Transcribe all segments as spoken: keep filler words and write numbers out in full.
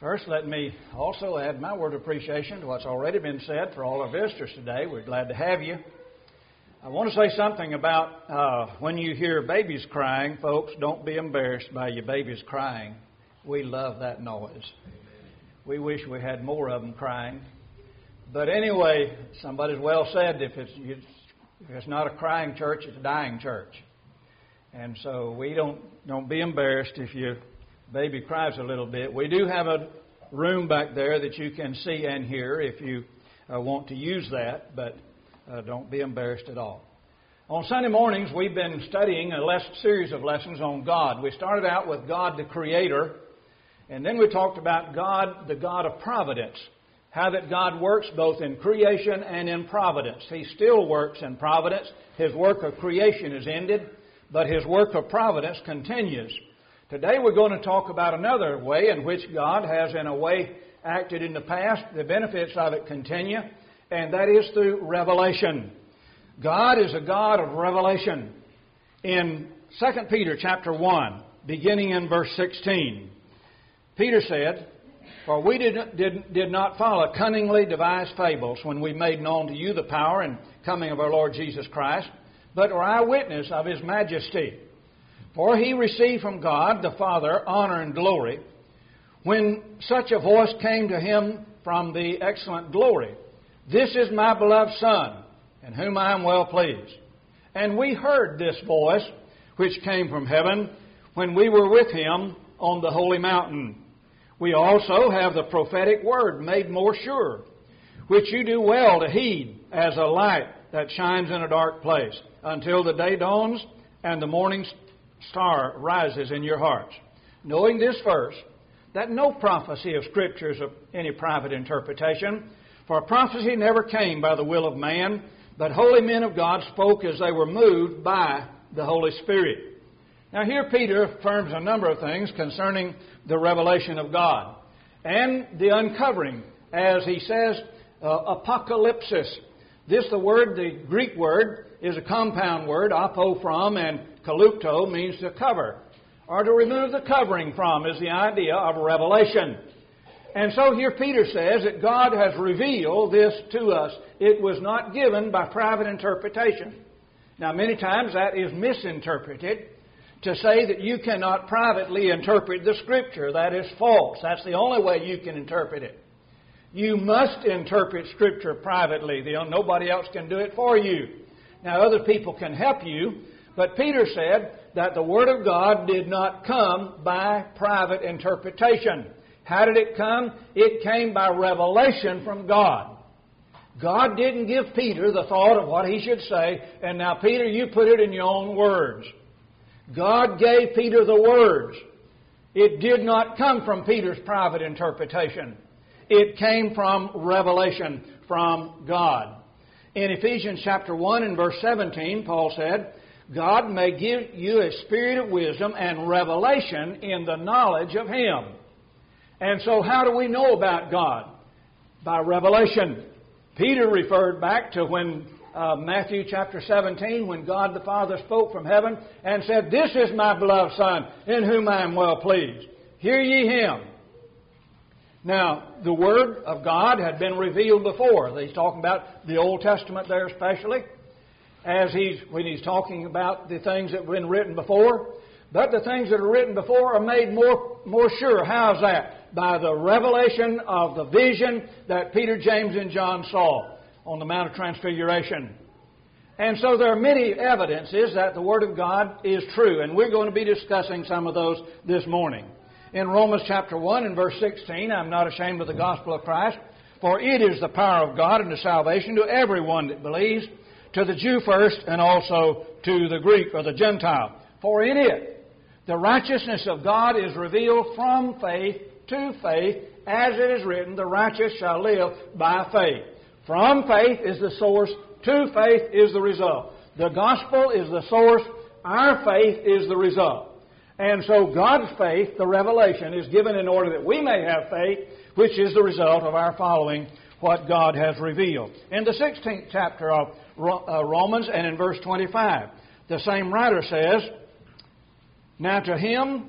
First, let me also add my word of appreciation to what's already been said for all our visitors today. We're glad to have you. I want to say something about uh, when you hear babies crying, folks, don't be embarrassed by your babies crying. We love that noise. We wish we had more of them crying. But anyway, somebody's well said, if it's, if it's not a crying church, it's a dying church. And so we don't, don't be embarrassed if your baby cries a little bit. We do have a room back there that you can see and hear if you uh, want to use that, but uh, don't be embarrassed at all. On Sunday mornings, we've been studying a lesson, series of lessons on God. We started out with God the Creator, and then we talked about God, the God of providence, how that God works both in creation and in providence. He still works in providence. His work of creation is ended, but His work of providence continues. Today we're going to talk about another way in which God has in a way acted in the past. The benefits of it continue, and that is through revelation. God is a God of revelation. In Second Peter chapter one, beginning in verse sixteen, Peter said, "For we did, did, did not follow cunningly devised fables when we made known to you the power and coming of our Lord Jesus Christ, but are eyewitness of His majesty. For He received from God the Father honor and glory, when such a voice came to Him from the excellent glory, 'This is my beloved Son, in whom I am well pleased.' And we heard this voice, which came from heaven, when we were with Him on the holy mountain. We also have the prophetic word made more sure, which you do well to heed as a light that shines in a dark place, until the day dawns and the morning star rises in your hearts. Knowing this first, that no prophecy of Scripture is of any private interpretation, for prophecy never came by the will of man, but holy men of God spoke as they were moved by the Holy Spirit." Now here Peter affirms a number of things concerning the revelation of God and the uncovering, as he says, uh, apocalypsis. This, the word, the Greek word, is a compound word, apo, from, and kalupto means to cover, or to remove the covering from, is the idea of revelation. And so here Peter says that God has revealed this to us. It was not given by private interpretation. Now, many times that is misinterpreted to say that you cannot privately interpret the Scripture. That is false. That's the only way you can interpret it. You must interpret Scripture privately. Nobody else can do it for you. Now, other people can help you, but Peter said that the Word of God did not come by private interpretation. How did it come? It came by revelation from God. God didn't give Peter the thought of what he should say, and now, Peter, you put it in your own words. God gave Peter the words. It did not come from Peter's private interpretation. It came from revelation from God. In Ephesians chapter one and verse seventeen, Paul said, "God may give you a spirit of wisdom and revelation in the knowledge of Him." And so how do we know about God? By revelation. Peter referred back to when uh, Matthew chapter seventeen, when God the Father spoke from heaven and said, "This is my beloved Son, in whom I am well pleased. Hear ye Him." Now, the Word of God had been revealed before. He's talking about the Old Testament there especially, as he's when he's talking about the things that have been written before. But the things that are written before are made more, more sure. How's that? By the revelation of the vision that Peter, James, and John saw on the Mount of Transfiguration. And so there are many evidences that the Word of God is true, and we're going to be discussing some of those this morning. In Romans chapter one and verse sixteen, "I'm not ashamed of the gospel of Christ, for it is the power of God unto salvation to everyone that believes, to the Jew first, and also to the Greek or the Gentile. For in it the righteousness of God is revealed from faith to faith, as it is written, the righteous shall live by faith." From faith is the source, to faith is the result. The gospel is the source, our faith is the result. And so God's faith, the revelation, is given in order that we may have faith, which is the result of our following what God has revealed. In the sixteenth chapter of Romans and in verse twenty-five, the same writer says, "Now to Him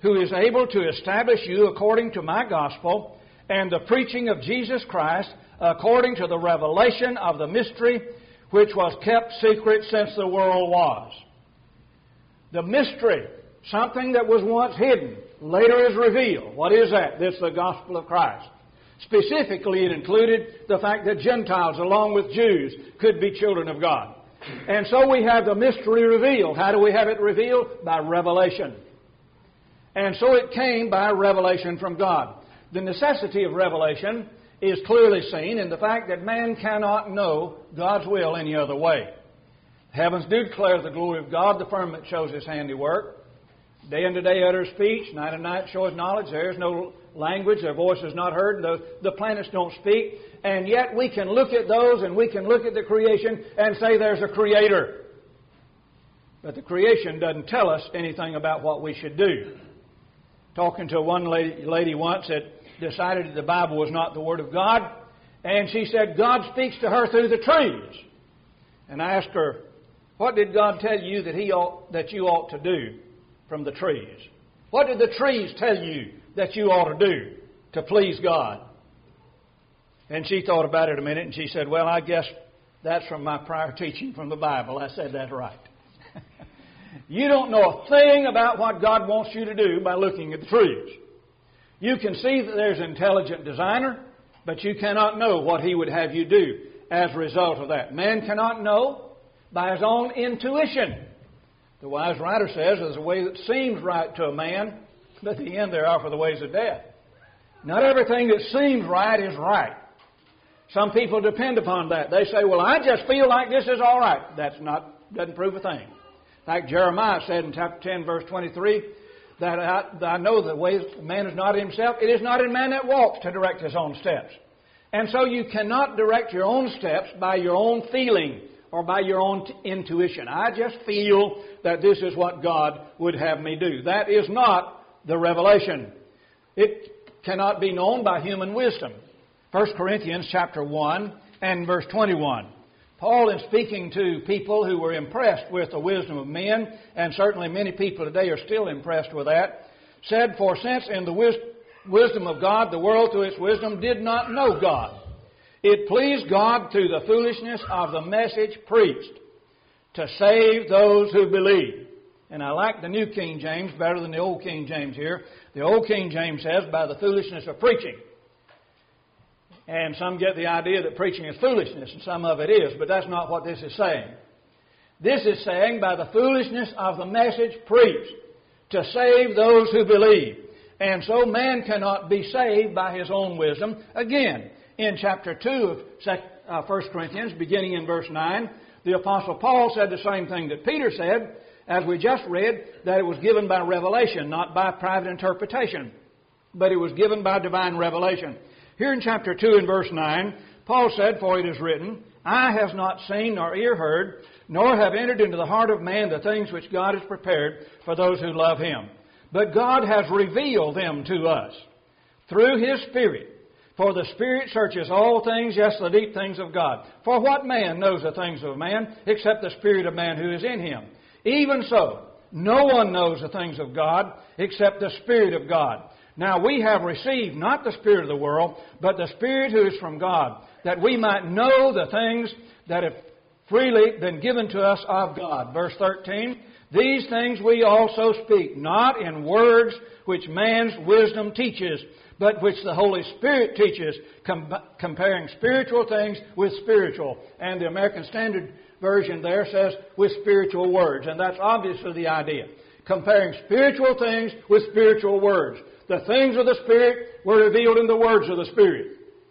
who is able to establish you according to my gospel and the preaching of Jesus Christ according to the revelation of the mystery which was kept secret since the world was. The mystery, something that was once hidden, later is revealed. What is that? This is the gospel of Christ. Specifically, it included the fact that Gentiles, along with Jews, could be children of God. And so we have the mystery revealed. How do we have it revealed? By revelation. And so it came by revelation from God. The necessity of revelation is clearly seen in the fact that man cannot know God's will any other way. Heavens do declare the glory of God. The firmament shows His handiwork. Day unto day utters speech. Night and night shows knowledge. There is no language. Their voice is not heard. The, the planets don't speak. And yet we can look at those and we can look at the creation and say there's a creator. But the creation doesn't tell us anything about what we should do. Talking to one lady, lady once that decided that the Bible was not the Word of God. And she said God speaks to her through the trees. And I asked her, what did God tell you that, he ought, that you ought to do from the trees? What did the trees tell you that you ought to do to please God? And she thought about it a minute and she said, well, I guess that's from my prior teaching from the Bible. I said, that's right. You don't know a thing about what God wants you to do by looking at the trees. You can see that there's an intelligent designer, but you cannot know what He would have you do as a result of that. Man cannot know by his own intuition. The wise writer says there's a way that seems right to a man, but at the end there are for the ways of death. Not everything that seems right is right. Some people depend upon that. They say, well, I just feel like this is all right. That's not, doesn't prove a thing. In fact, Jeremiah said in chapter ten, verse twenty-three, that I, that I know the way man is not himself. It is not in man that walks to direct his own steps. And so you cannot direct your own steps by your own feeling or by your own t- intuition. I just feel that this is what God would have me do. That is not the revelation. It cannot be known by human wisdom. First Corinthians chapter one and verse twenty-one. Paul, in speaking to people who were impressed with the wisdom of men, and certainly many people today are still impressed with that, said, for since in the wis- wisdom of God, the world through its wisdom did not know God, it pleased God through the foolishness of the message preached to save those who believe. And I like the New King James better than the Old King James here. The Old King James says, by the foolishness of preaching. And some get the idea that preaching is foolishness, and some of it is, but that's not what this is saying. This is saying by the foolishness of the message preached to save those who believe. And so man cannot be saved by his own wisdom. Again, in chapter two of First Corinthians, beginning in verse nine, the Apostle Paul said the same thing that Peter said, as we just read, that it was given by revelation, not by private interpretation, but it was given by divine revelation. Here in chapter two and verse nine, Paul said, for it is written, eye has not seen nor ear heard, nor have entered into the heart of man the things which God has prepared for those who love Him. But God has revealed them to us through His Spirit. For the Spirit searches all things, yes, the deep things of God. For what man knows the things of man except the Spirit of man who is in him? Even so, no one knows the things of God except the Spirit of God. Now we have received not the spirit of the world, but the Spirit who is from God, that we might know the things that have freely been given to us of God. Verse thirteen, these things we also speak, not in words which man's wisdom teaches, but which the Holy Spirit teaches, com- comparing spiritual things with spiritual. And the American Standard Version there says, with spiritual words. And that's obviously the idea. Comparing spiritual things with spiritual words. The things of the Spirit were revealed in the words of the Spirit.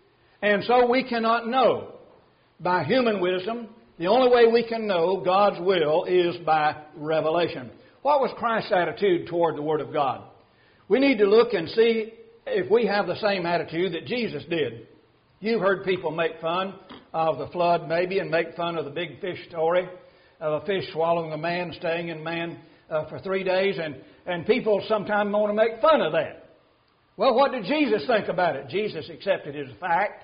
And so we cannot know by human wisdom. The only way we can know God's will is by revelation. What was Christ's attitude toward the Word of God? We need to look and see if we have the same attitude that Jesus did. You've heard people make fun of the flood maybe, and make fun of the big fish story of a fish swallowing a man, staying in man uh, for three days. And, and people sometimes want to make fun of that. Well, what did Jesus think about it? Jesus accepted it as a fact.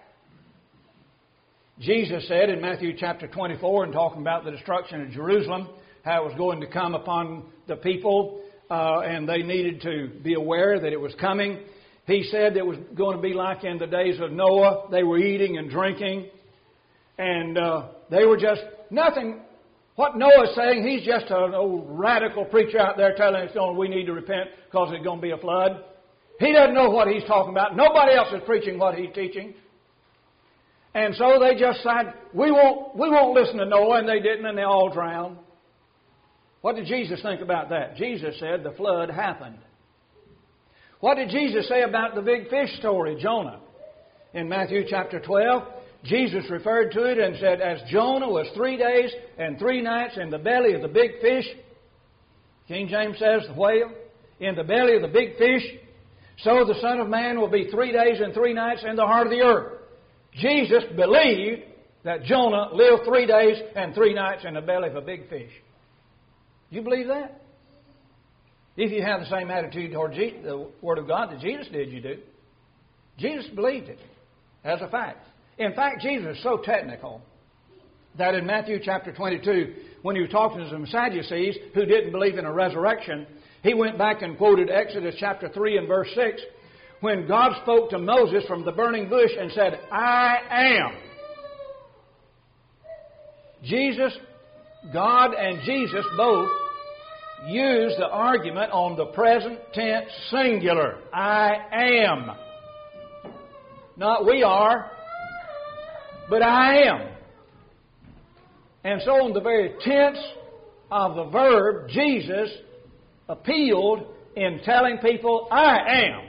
Jesus said in Matthew chapter twenty-four, and talking about the destruction of Jerusalem, how it was going to come upon the people uh, and they needed to be aware that it was coming. He said it was going to be like in the days of Noah. They were eating and drinking, and uh, they were just nothing. What Noah's saying, he's just an old radical preacher out there telling us, oh, we need to repent because there's going to be a flood. He doesn't know what he's talking about. Nobody else is preaching what he's teaching. And so they just said, we won't, we won't listen to Noah, and they didn't, and they all drowned. What did Jesus think about that? Jesus said the flood happened. What did Jesus say about the big fish story, Jonah? In Matthew chapter twelve, Jesus referred to it and said, as Jonah was three days and three nights in the belly of the big fish, King James says the whale, in the belly of the big fish, so the Son of Man will be three days and three nights in the heart of the earth. Jesus believed that Jonah lived three days and three nights in the belly of a big fish. You believe that? If you have the same attitude toward the Word of God that Jesus did, you do. Jesus believed it as a fact. In fact, Jesus is so technical that in Matthew chapter twenty-two, when he was talking to some Sadducees who didn't believe in a resurrection, he went back and quoted Exodus chapter three and verse six, when God spoke to Moses from the burning bush and said, I am. Jesus, God and Jesus both use the argument on the present tense singular. I am. Not we are, but I am. And so in the very tense of the verb, Jesus appealed in telling people, I am.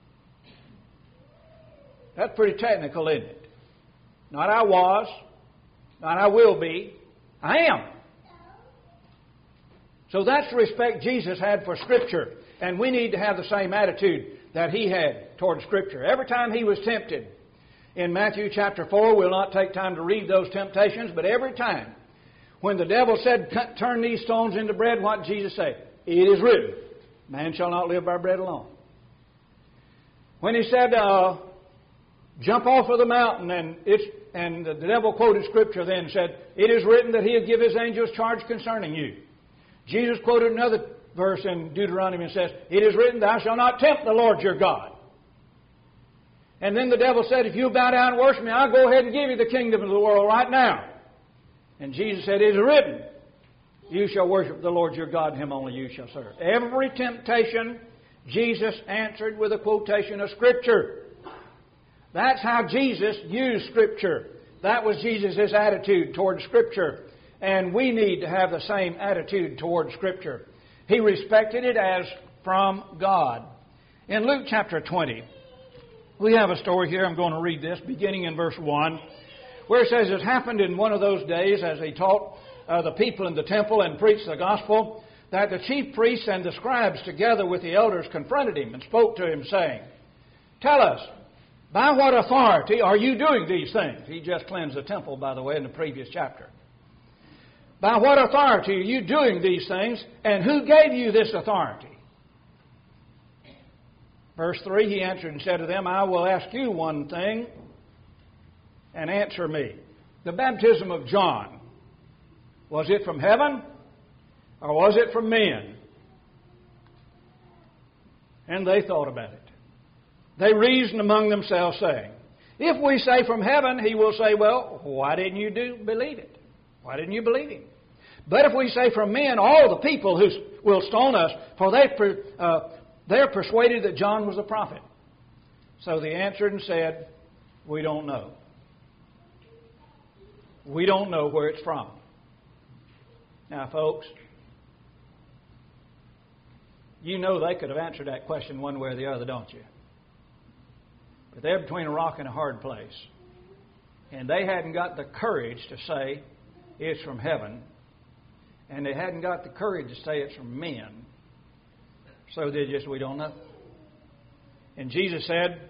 That's pretty technical, isn't it? Not I was, not I will be, I am. So that's the respect Jesus had for Scripture. And we need to have the same attitude that He had toward Scripture. Every time He was tempted, in Matthew chapter four, we'll not take time to read those temptations, but every time when the devil said, turn these stones into bread, what did Jesus say? It is written, man shall not live by bread alone. When He said, uh, jump off of the mountain, and it's and the devil quoted Scripture then and said, it is written that He'll give His angels charge concerning you. Jesus quoted another verse in Deuteronomy and says, it is written, thou shalt not tempt the Lord your God. And then the devil said, if you bow down and worship me, I'll go ahead and give you the kingdom of the world right now. And Jesus said, it is written, you shall worship the Lord your God, and Him only you shall serve. Every temptation, Jesus answered with a quotation of Scripture. That's how Jesus used Scripture. That was Jesus' attitude toward Scripture. And we need to have the same attitude toward Scripture. He respected it as from God. In Luke chapter twenty, we have a story here. I'm going to read this, beginning in verse one, where it says, it happened in one of those days as He taught uh, the people in the temple and preached the gospel, that the chief priests and the scribes together with the elders confronted Him and spoke to Him, saying, tell us, by what authority are you doing these things? He just cleansed the temple, by the way, in the previous chapter. By what authority are you doing these things, and who gave you this authority? Verse three, He answered and said to them, I will ask you one thing, and answer me. The baptism of John, was it from heaven, or was it from men? And they thought about it. They reasoned among themselves, saying, if we say from heaven, He will say, well, why didn't you do believe it? Why didn't you believe Him? But if we say from men, all the people who will stone us, for they, uh, they're persuaded that John was a prophet. So they answered and said, we don't know. We don't know where it's from. Now, folks, you know they could have answered that question one way or the other, don't you? But they're between a rock and a hard place. And they hadn't got the courage to say it's from heaven. And they hadn't got the courage to say it's from men. So they just, we don't know. And Jesus said,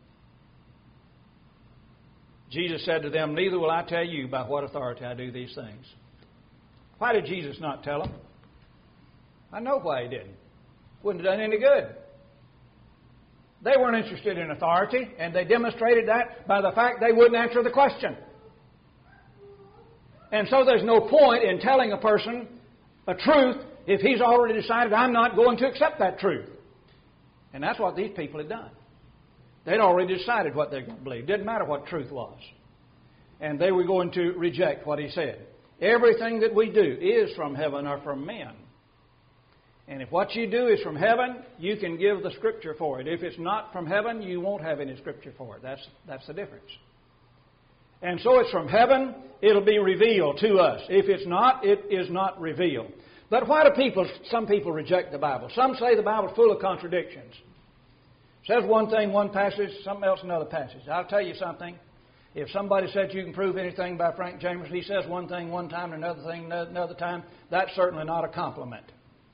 Jesus said to them, neither will I tell you by what authority I do these things. Why did Jesus not tell them? I know why He didn't. Wouldn't have done any good. They weren't interested in authority, and they demonstrated that by the fact they wouldn't answer the question. And so there's no point in telling a person a truth if he's already decided I'm not going to accept that truth? And that's what these people had done. They'd already decided what they were going to believe. Didn't matter what truth was. And they were going to reject what he said. Everything that we do is from heaven or from men. And if what you do is from heaven, you can give the Scripture for it. If it's not from heaven, you won't have any Scripture for it. That's, that's the difference. And so it's from heaven, it'll be revealed to us. If it's not, it is not revealed. But why do people, some people reject the Bible? Some say the Bible's full of contradictions. It says one thing, one passage, something else, another passage. I'll tell you something. If somebody said you can prove anything by Frank Jamerson, he says one thing one time and another thing another time, that's certainly not a compliment.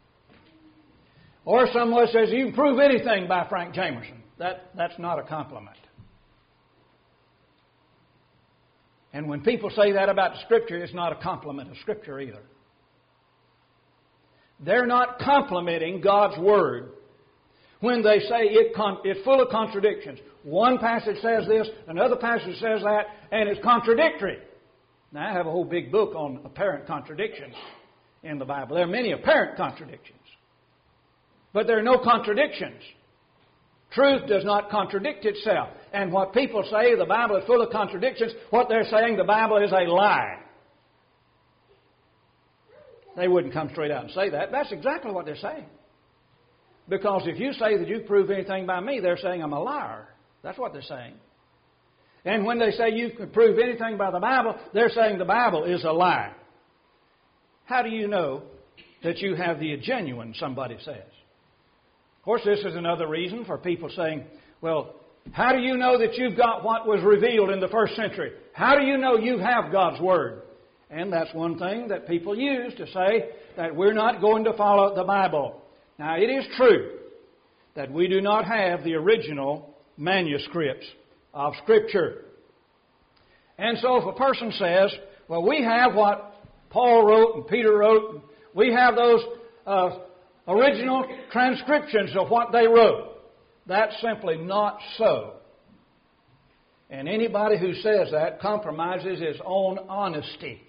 Or someone says you can prove anything by Frank Jamerson. That, that's not a compliment. And when people say that about the Scripture, it's not a compliment of Scripture either. They're not complimenting God's Word when they say it con- it's full of contradictions. One passage says this, another passage says that, and it's contradictory. Now, I have a whole big book on apparent contradictions in the Bible. There are many apparent contradictions. But there are no contradictions. Truth does not contradict itself. And what people say, the Bible is full of contradictions, what they're saying, the Bible is a lie. They wouldn't come straight out and say that. That's exactly what they're saying. Because if you say that you prove anything by me, they're saying I'm a liar. That's what they're saying. And when they say you can prove anything by the Bible, they're saying the Bible is a lie. How do you know that you have the genuine, somebody says? Of course, this is another reason for people saying, well, how do you know that you've got what was revealed in the first century? How do you know you have God's Word? And that's one thing that people use to say that we're not going to follow the Bible. Now, it is true that we do not have the original manuscripts of Scripture. And so if a person says, well, we have what Paul wrote and Peter wrote, and we have those uh, original transcriptions of what they wrote, that's simply not so. And anybody who says that compromises his own honesty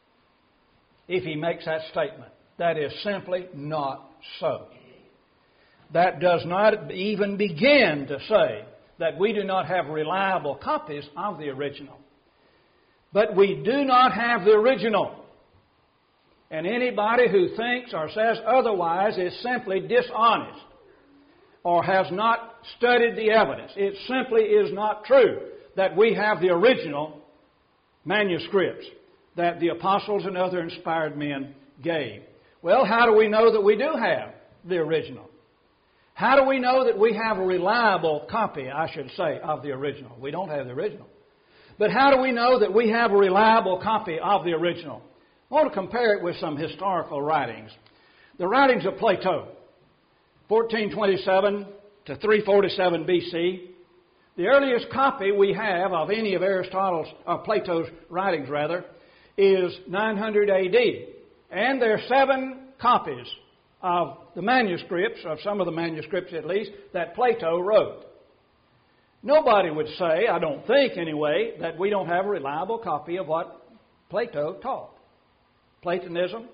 if he makes that statement. That is simply not so. That does not even begin to say that we do not have reliable copies of the original. But we do not have the original. And anybody who thinks or says otherwise is simply dishonest or has not studied the evidence. It simply is not true that we have the original manuscripts that the apostles and other inspired men gave. Well, how do we know that we do have the original? How do we know that we have a reliable copy, I should say, of the original? We don't have the original. But how do we know that we have a reliable copy of the original? I want to compare it with some historical writings. The writings of Plato, fourteen twenty-seven to three forty-seven B C. The earliest copy we have of any of Aristotle's, or Plato's writings rather, is nine hundred A D. And there are seven copies of the manuscripts, of some of the manuscripts at least, that Plato wrote. Nobody would say, I don't think anyway, that we don't have a reliable copy of what Plato taught. Platonism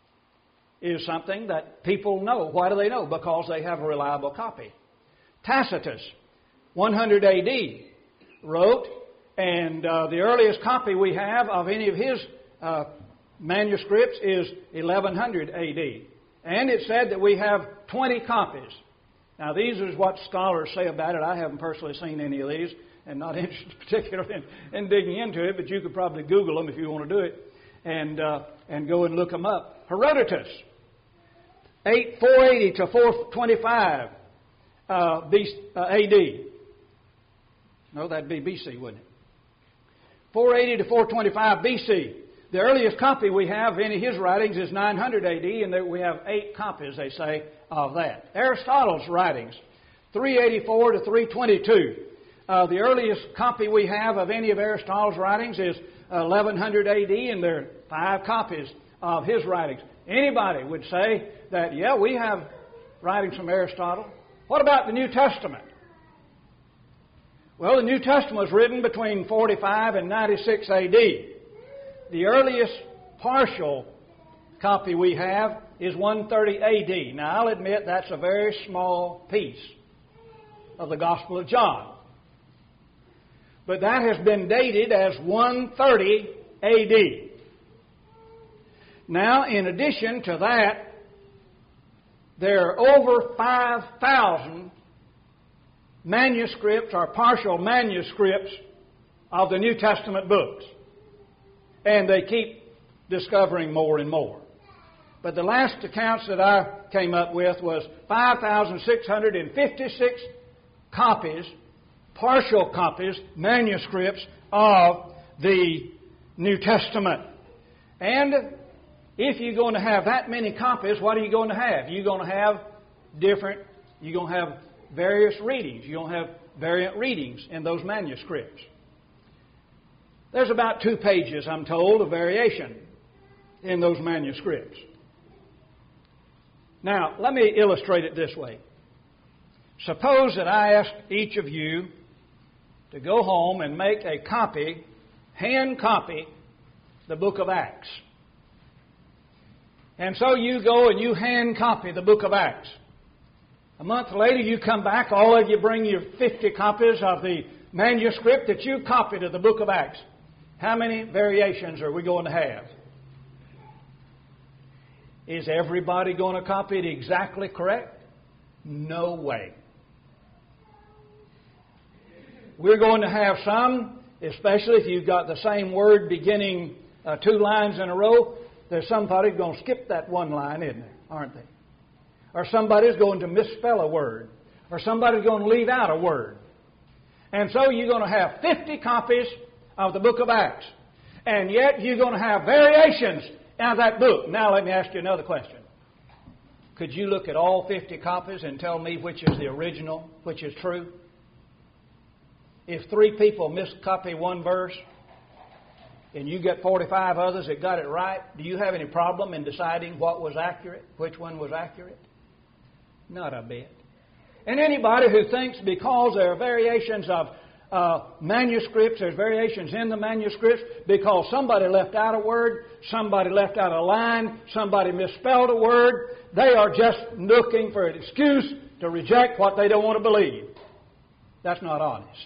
is something that people know. Why do they know? Because they have a reliable copy. Tacitus, one hundred A D, wrote, and uh, the earliest copy we have of any of his uh, manuscripts is eleven hundred A D. And it said that we have twenty copies. Now, these is what scholars say about it. I haven't personally seen any of these and not interested particularly in, in digging into it, but you could probably Google them if you want to do it and uh, and go and look them up. Herodotus, four eighty to four twenty-five uh, B, uh, A D. No, that'd be B C, wouldn't it? four eighty to four twenty-five B C. The earliest copy we have of any of his writings is nine hundred A D, and there we have eight copies, they say, of that. Aristotle's writings, three eighty-four to three twenty-two. Uh, the earliest copy we have of any of Aristotle's writings is eleven hundred A D, and there are five copies of his writings. Anybody would say that, yeah, we have writings from Aristotle. What about the New Testament? Well, the New Testament was written between forty-five and ninety-six A D. The earliest partial copy we have is one thirty A D. Now, I'll admit that's a very small piece of the Gospel of John. But that has been dated as one thirty A D. Now, in addition to that, there are over five thousand manuscripts or partial manuscripts of the New Testament books. And they keep discovering more and more. But the last accounts that I came up with was five thousand six hundred fifty-six copies, partial copies, manuscripts of the New Testament. And if you're going to have that many copies, what are you going to have? You're going to have different, you're going to have various readings. You're going to have variant readings in those manuscripts. There's about two pages, I'm told, of variation in those manuscripts. Now, let me illustrate it this way. Suppose that I ask each of you to go home and make a copy, hand copy, the book of Acts. And so you go and you hand copy the book of Acts. A month later you come back, all of you bring your fifty copies of the manuscript that you copied of the book of Acts. How many variations are we going to have? Is everybody going to copy it exactly correct? No way. We're going to have some, especially if you've got the same word beginning uh, two lines in a row, there's somebody going to skip that one line, isn't there? Aren't they? Or somebody's going to misspell a word. Or somebody's going to leave out a word. And so you're going to have fifty copies of the book of Acts. And yet you're going to have variations out of that book. Now let me ask you another question. Could you look at all fifty copies and tell me which is the original, which is true? If three people miscopy one verse and you get forty-five others that got it right, do you have any problem in deciding what was accurate, which one was accurate? Not a bit. And anybody who thinks because there are variations of uh, manuscripts, there's variations in the manuscripts because somebody left out a word, somebody left out a line, somebody misspelled a word, they are just looking for an excuse to reject what they don't want to believe. That's not honest.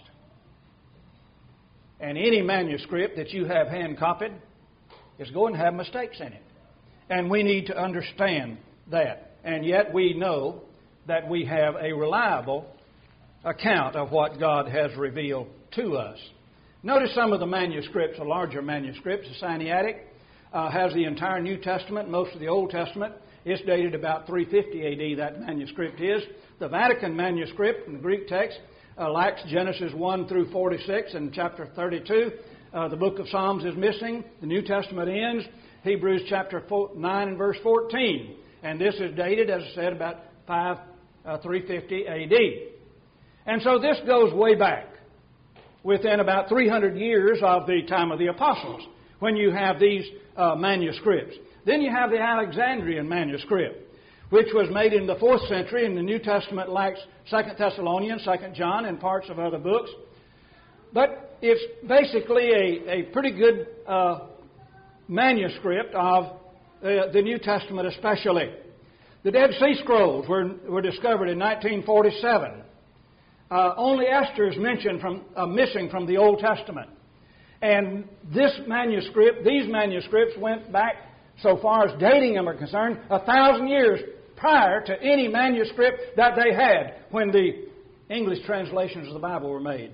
And any manuscript that you have hand copied is going to have mistakes in it. And we need to understand that. And yet we know that we have a reliable account of what God has revealed to us. Notice some of the manuscripts, the larger manuscripts. The Sinaitic uh, has the entire New Testament, most of the Old Testament. It's dated about three fifty A D, that manuscript is. The Vatican manuscript in the Greek text uh, lacks Genesis one through forty-six and chapter thirty-two. Uh, the book of Psalms is missing. The New Testament ends. Hebrews chapter nine and verse fourteen. And this is dated, as I said, about five, uh, three fifty A D. And so this goes way back, within about three hundred years of the time of the apostles, when you have these uh, manuscripts. Then you have the Alexandrian manuscript, which was made in the fourth century, and the New Testament lacks Second Thessalonians, Second John, and parts of other books. But it's basically a, a pretty good uh, manuscript of uh, the New Testament especially. The Dead Sea Scrolls were, were discovered in nineteen forty-seven. Uh, only Esther is mentioned from uh, missing from the Old Testament. And this manuscript, these manuscripts went back, so far as dating them are concerned, a thousand years prior to any manuscript that they had when the English translations of the Bible were made.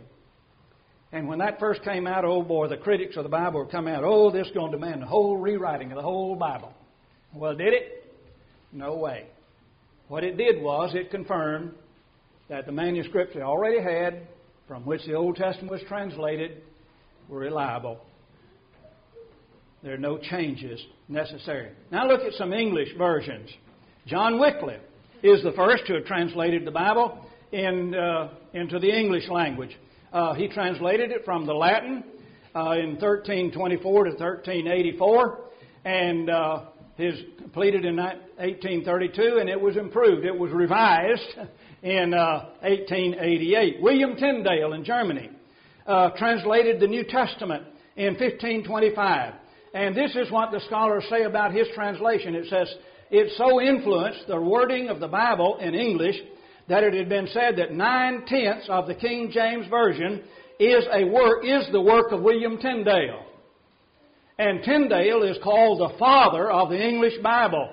And when that first came out, oh boy, the critics of the Bible were coming out, oh, this is going to demand a whole rewriting of the whole Bible. Well, did it? No way. What it did was it confirmed that the manuscripts they already had, from which the Old Testament was translated, were reliable. There are no changes necessary. Now look at some English versions. John Wycliffe is the first to have translated the Bible in, uh, into the English language. Uh, he translated it from the Latin uh, in thirteen twenty-four to thirteen eighty-four, and uh, his completed in eighteen thirty-two, and it was improved. It was revised in uh, eighteen eighty-eight. William Tyndale in Germany uh, translated the New Testament in fifteen twenty-five. And this is what the scholars say about his translation. It says, it so influenced the wording of the Bible in English that it had been said that nine-tenths of the King James Version is a work is the work of William Tyndale. And Tyndale is called the father of the English Bible.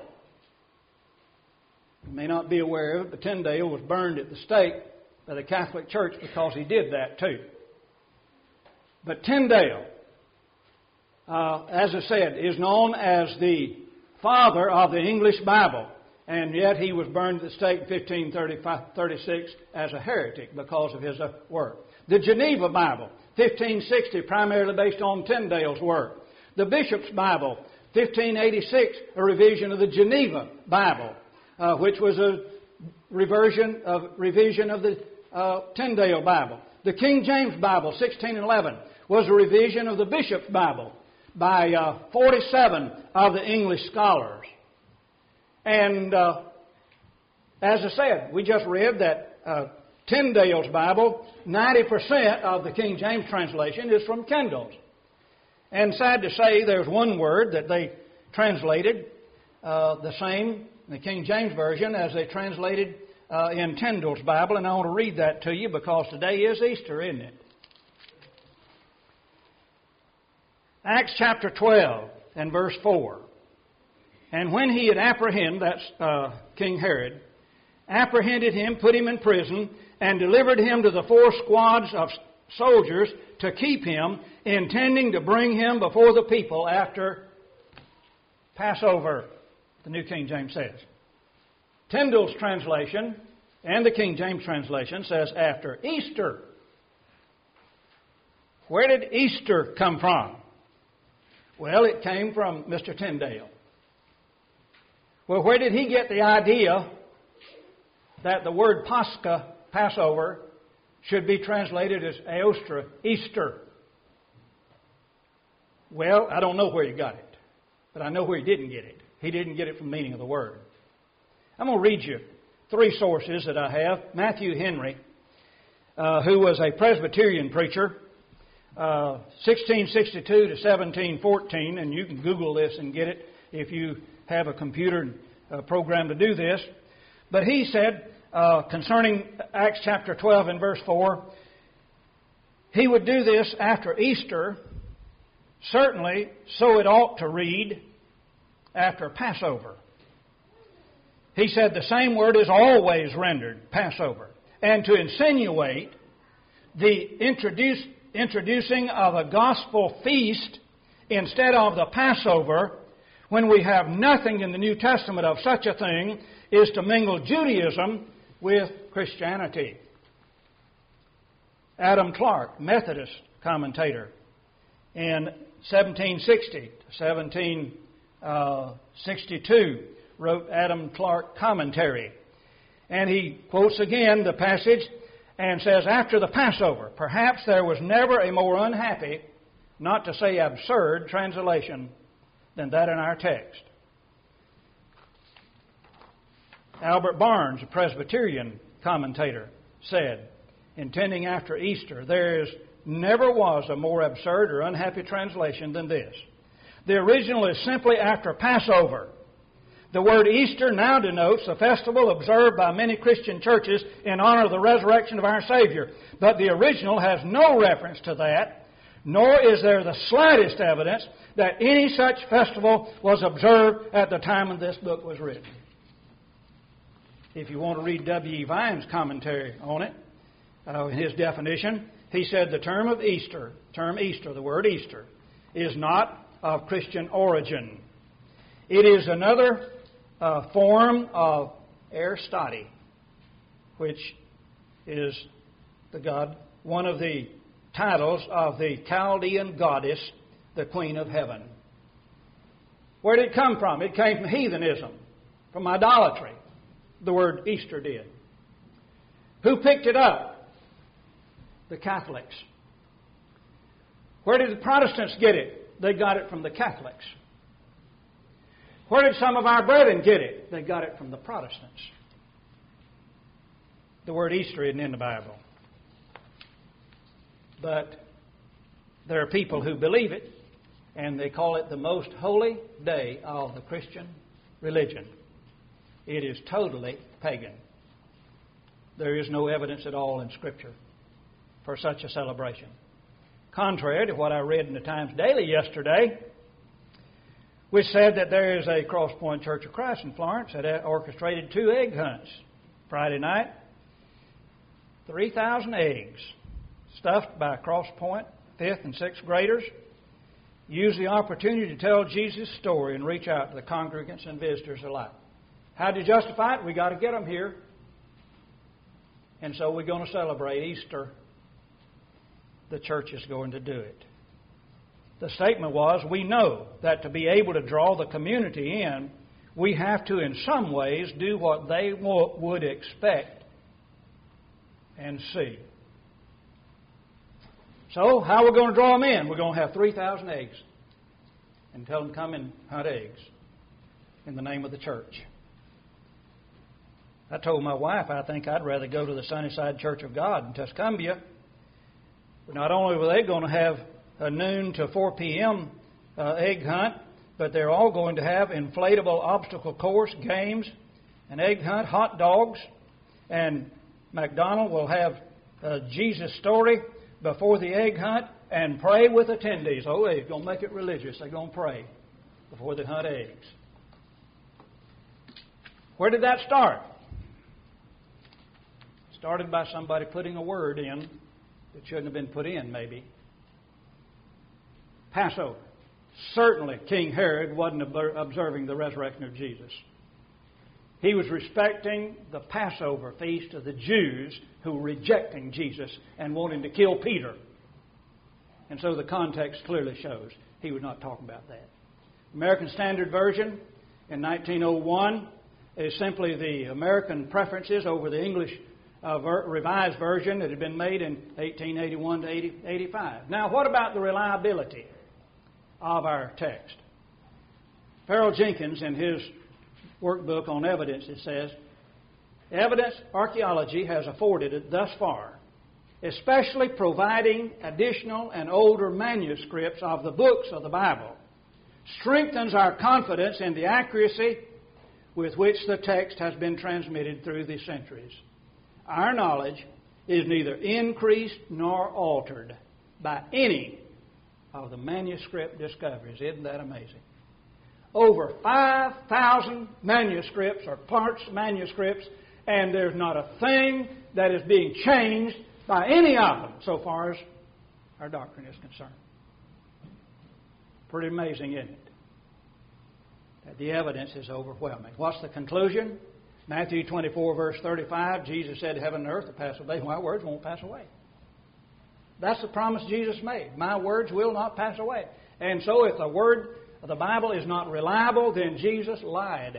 You may not be aware of it, but Tyndale was burned at the stake by the Catholic Church because he did that too. But Tyndale, uh, as I said, is known as the father of the English Bible. And yet he was burned at the stake in fifteen thirty-six as a heretic because of his uh, work. The Geneva Bible, fifteen sixty, primarily based on Tyndale's work. The Bishop's Bible, fifteen eighty-six, a revision of the Geneva Bible, uh, which was a reversion of, revision of the uh, Tyndale Bible. The King James Bible, sixteen eleven, was a revision of the Bishop's Bible by uh, forty-seven of the English scholars. And uh, as I said, we just read that uh, Tyndale's Bible, ninety percent of the King James translation is from Tyndale's. And sad to say, there's one word that they translated uh, the same in the King James Version as they translated uh, in Tyndale's Bible. And I want to read that to you because today is Easter, isn't it? Acts chapter twelve and verse four. And when he had apprehended, that's uh, King Herod, apprehended him, put him in prison, and delivered him to the four squads of soldiers to keep him, intending to bring him before the people after Passover, the New King James says. Tyndale's translation and the King James translation says after Easter. Where did Easter come from? Well, it came from Mister Tyndale. Well, where did he get the idea that the word Pascha, Passover, should be translated as Eostra, Easter? Well, I don't know where he got it, but I know where he didn't get it. He didn't get it from the meaning of the word. I'm going to read you three sources that I have. Matthew Henry, uh, who was a Presbyterian preacher, uh, sixteen sixty-two to seventeen fourteen, and you can Google this and get it if you have a computer uh, program to do this. But he said, uh, concerning Acts chapter twelve and verse four, he would do this after Easter. Certainly, so it ought to read after Passover. He said the same word is always rendered Passover. And to insinuate the introduce, introducing of a gospel feast instead of the Passover, when we have nothing in the New Testament of such a thing, is to mingle Judaism with Christianity. Adam Clarke, Methodist commentator, in seventeen sixty to seventeen sixty-two, wrote Adam Clarke commentary. And he quotes again the passage and says, after the Passover, perhaps there was never a more unhappy, not to say absurd, translation than that in our text. Albert Barnes, a Presbyterian commentator, said, intending after Easter, there is never was a more absurd or unhappy translation than this. The original is simply after Passover. The word Easter now denotes the festival observed by many Christian churches in honor of the resurrection of our Savior. But the original has no reference to that, nor is there the slightest evidence that any such festival was observed at the time when this book was written. If you want to read W E Vine's commentary on it, uh, his definition, he said the term of Easter, term Easter, the word Easter, is not of Christian origin. It is another uh, form of Aristotle, which is the god, one of the titles of the Chaldean goddess, the Queen of Heaven. Where did it come from? It came from heathenism, from idolatry. The word Easter did. Who picked it up? The Catholics. Where did the Protestants get it? They got it from the Catholics. Where did some of our brethren get it? They got it from the Protestants. The word Easter isn't in the Bible. But there are people who believe it. and they call it the most holy day of the Christian religion. It is totally pagan. There is no evidence at all in Scripture for such a celebration. Contrary to what I read in the Times Daily yesterday, which said that there is a Cross Point Church of Christ in Florence that orchestrated two egg hunts Friday night. three thousand eggs stuffed by Cross Point fifth and sixth graders used the opportunity to tell Jesus' story and reach out to the congregants and visitors alike. How do you justify it? We got to get them here. And so we're going to celebrate Easter. The church is going to do it. The statement was, we know that to be able to draw the community in, we have to in some ways do what they would expect and see. So, how are we going to draw them in? We're going to have three thousand eggs and tell them come and hunt eggs in the name of the church. I told my wife I think I'd rather go to the Sunnyside Church of God in Tuscumbia. But not only were they going to have a noon to four p.m. Uh, egg hunt, but they're all going to have inflatable obstacle course, games, an egg hunt, hot dogs, and McDonald will have a Jesus story before the egg hunt and pray with attendees. Oh, they're going to make it religious. They're going to pray before they hunt eggs. Where did that start? It started by somebody putting a word in that shouldn't have been put in, maybe. Passover. Certainly, King Herod wasn't observing the resurrection of Jesus. He was respecting the Passover feast of the Jews who were rejecting Jesus and wanting to kill Peter. And so the context clearly shows he was not talking about that. American Standard Version in nineteen oh one is simply the American preferences over the English uh, ver- Revised Version that had been made in eighteen eighty-one to eighty-five. Now, what about the reliability of our text? Farrell Jenkins, in his workbook on evidence, it says, evidence archaeology has afforded it thus far, especially providing additional and older manuscripts of the books of the Bible, strengthens our confidence in the accuracy with which the text has been transmitted through the centuries. Our knowledge is neither increased nor altered by any of the manuscript discoveries. Isn't that amazing? Over five thousand manuscripts or parts manuscripts, and there's not a thing that is being changed by any of them so far as our doctrine is concerned. Pretty amazing, isn't it? That the evidence is overwhelming. What's the conclusion? Matthew twenty-four, verse thirty-five, Jesus said, heaven and earth will pass away, my words won't pass away. That's the promise Jesus made. My words will not pass away. And so if the word of the Bible is not reliable, then Jesus lied.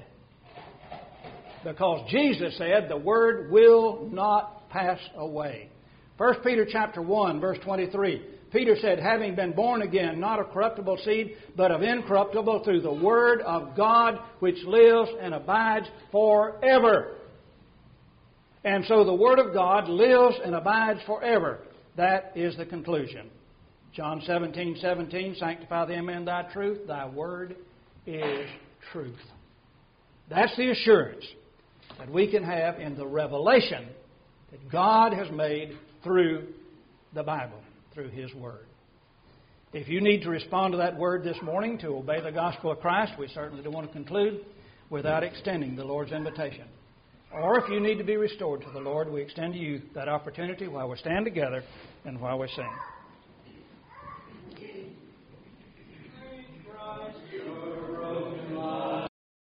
Because Jesus said the word will not pass away. First Peter chapter one, verse twenty-three. Peter said, having been born again, not of corruptible seed, but of incorruptible, through the word of God, which lives and abides forever. And so the word of God lives and abides forever. That is the conclusion. John seventeen, seventeen, sanctify them in thy truth. Thy word is truth. That's the assurance that we can have in the revelation that God has made through the Bible, through His Word. If you need to respond to that word this morning to obey the gospel of Christ, we certainly don't want to conclude without extending the Lord's invitation. Or if you need to be restored to the Lord, we extend to you that opportunity while we stand together and while we sing.